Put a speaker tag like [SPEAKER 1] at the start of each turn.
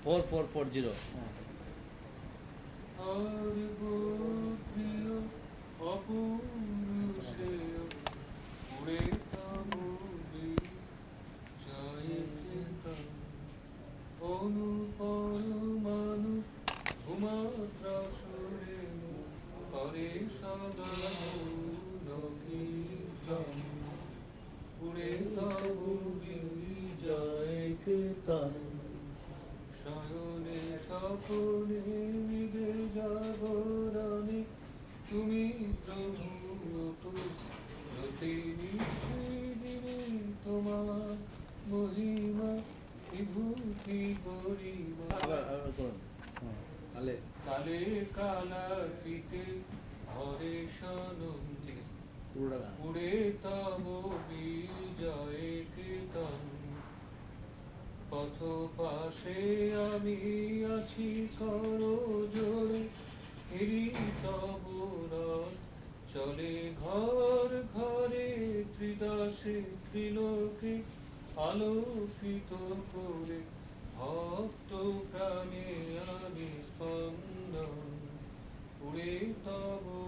[SPEAKER 1] 4440।
[SPEAKER 2] আর প্রিয় অপুরুষেয় উড়ে তবুবি জয়কে অনুপরমাণু ভূমাত্রা সুরে করে সদা নকীর্তন উড়ে তবুবি জয়কে তান শয়নে স্বপনে মৃগে জাগরণে তুমি প্রভু প্রতি দিনে তোমার মহিমা বিভূতি গরিমা
[SPEAKER 1] আবার করুন। তাহলে
[SPEAKER 2] কালে কালাতীতে হরে সনন্দে
[SPEAKER 1] পুরোটা গান।
[SPEAKER 2] উড়ে তব বিজয় কীর্তন পথ পাশে আমি আছি কর জোরে হেরি তব রথ চলে ঘর ঘরে ত্রিদশে ত্রিলোকে আলোকিত করে ভক্ত প্রাণে আমি স্পন্দন উড়ে তব